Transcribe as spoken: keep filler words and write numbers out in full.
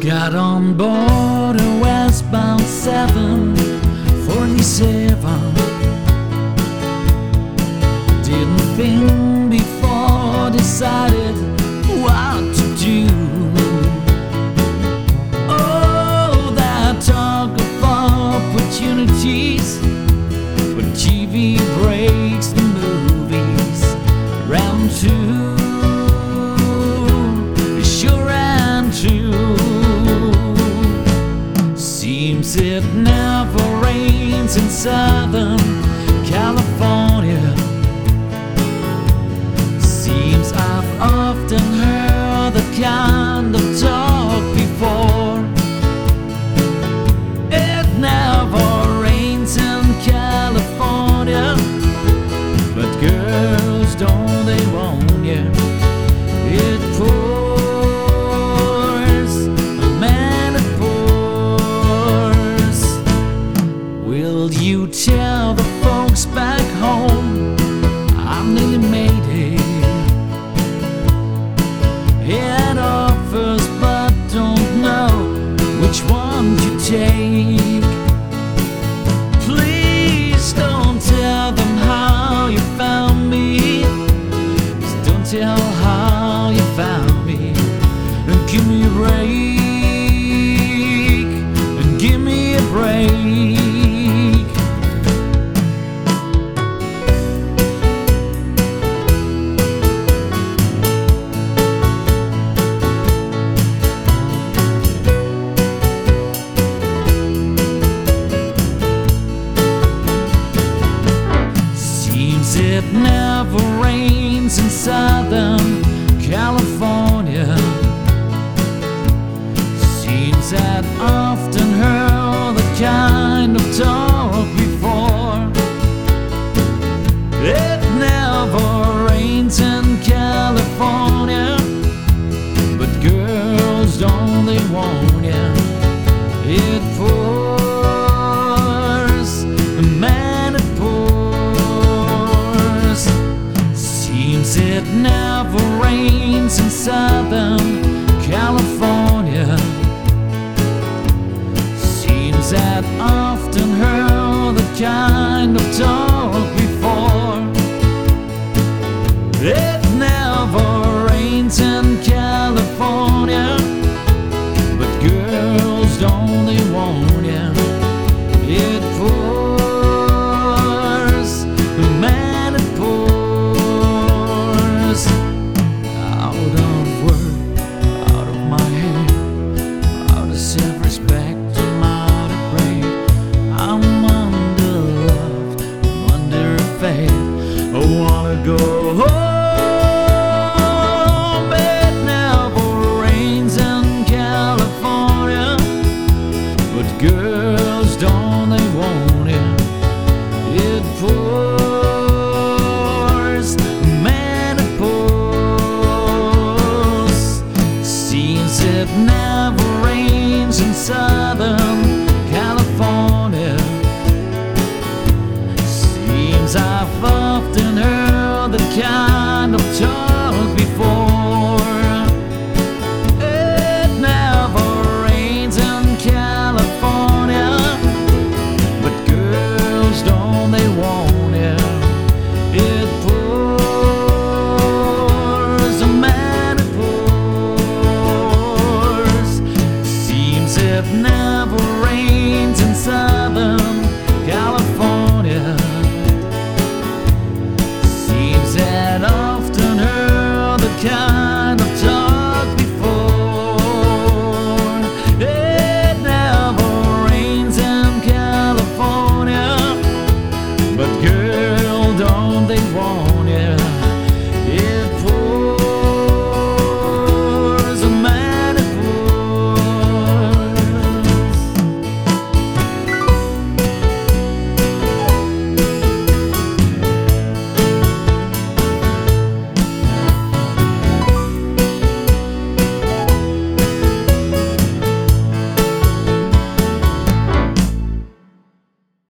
Got on board a westbound seven forty-seven. Didn't think before, decided what to do. Oh, that talk of opportunities, when T V breaks the movies round two. Sure and true. Seems it never rains in Southern California. Seems I've often heard that kind of talk before. It never rains in California, but girls, don't they want you? It pours, man, it pours. Will you tell the folks back home I nearly made it? It offers, but don't know which one to take. Please don't tell them how you found me. Just don't tell how you found me. And give me a break, and give me a break. It never rains in Southern California. Seems I'd often heard the kind of talk before. It never rains in California, but girls, don't they want you? It pours, man, it pours. It never rains in Southern California. Seems I'd often heard the kind of talk before. It never rains in California, but girls, don't they want you? It pours, man, it pours. I wanna go home. It never rains in California, but girls, don't they want it? It pours, man, it pours. Seems it never rains in Southern California. Seems I've often heard the kind of talk before. It never rains in California, but girls, don't they want it? It pours, man, it pours. Seems it never rains in Southern California. That often heard the kind